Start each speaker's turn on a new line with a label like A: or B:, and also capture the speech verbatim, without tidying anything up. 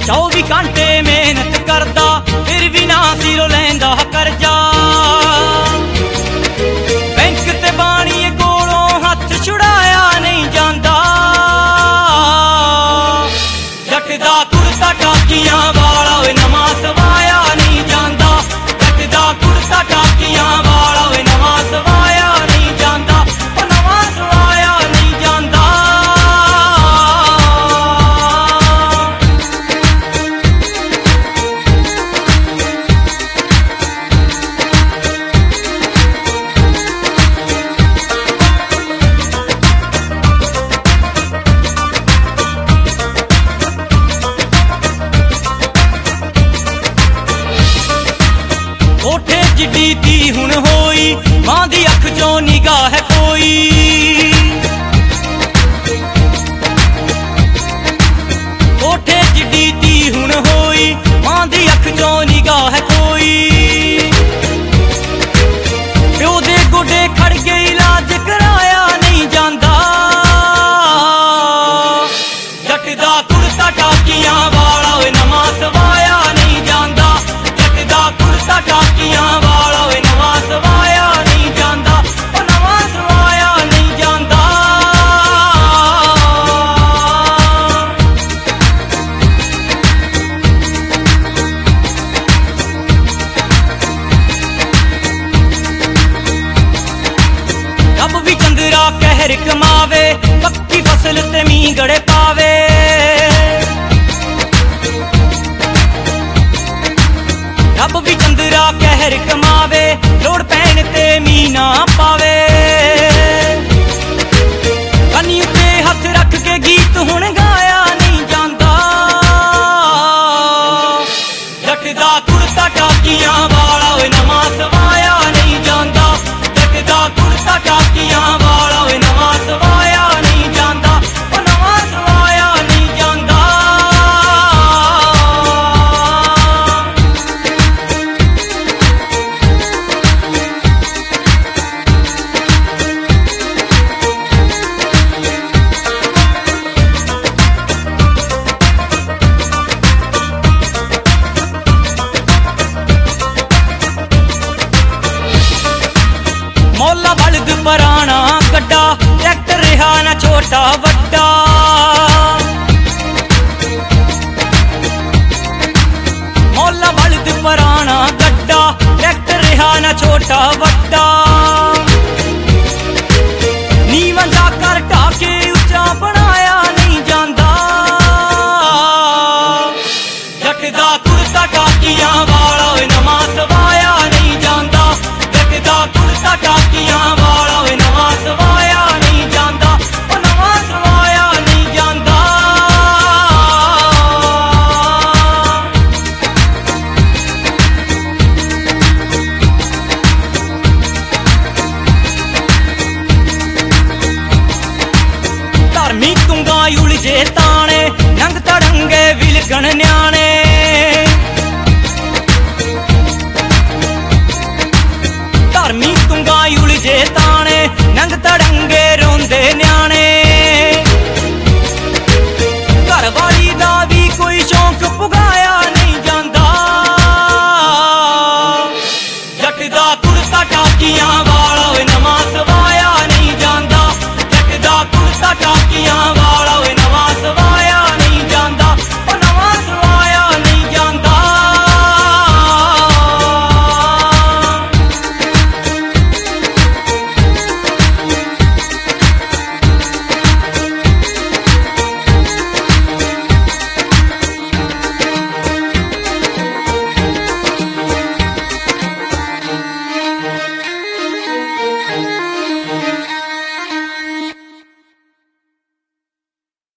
A: चौबी घंटे मेहनत करदा फिर भी ना सिरों लैंदा करजा। बैंक ते बाणीए कोलों हथ छुड़ाया नहीं जांदा। जट दा कुर्ता टाकियां वाला वे नवां सवाया नहीं जांदा। जट दा कुर्ता टाकियां वाला वे नवां सवाया नहीं जांदा। ओ नवां सवाया नहीं जांदा। कोठे जिड्डी धी हुण होई मां दी अख चों निगाह कोई। कोठे जिड्डी धी हुण होई मां दी अख चों निगाह कोई। प्यो दे गोडे खड़ के इलाज कराया नहीं जांदा। जट दा कुर्ता टाकियां वाला वे नवां सवाया नहीं जांदा। जट दा कुर्ता टाकियां वाला वे नवां सवाया नहीं जांदा। ओ नवां सवाया नहीं जांदा। रब भी चंद्रा कहर कमावे पक्की फसल ते मींह गड़े पावे। रब भी चंद्रा कहर कमावे लोड़ पैण ते मींह ना पावे। कनी उत्ते हथ रख के गीत हुण गाया नहीं जांदा। जट दा कुर्ता टाकियां वाला वे नवां सवाया नहीं जांदा। जट दा कुर्ता टाकियां वाला वे नवां सवाया नहीं जांदा। ओ नवां सवाया नहीं जांदा। मौला बलद पराना गड्डा ट्रैक्टर रहा ना छोटा वड्डा। मौला बलद पराना गड्डा ट्रैक्टर रहा ना छोटा वड्डा। नीवां जाकर ढाके उच्चा बनाया नहीं जांदा। जट दा कुर्ता टाकियां वाला वे नवां सवाया नहीं जांदा। जट दा कुर्ता टाकियां वाला वे नवां सवाया नहीं जांदा। ओ नवां सवाया नहीं जांदा। धर्मी तुंगा उलझे ताने नंग तड़ंगे विलगण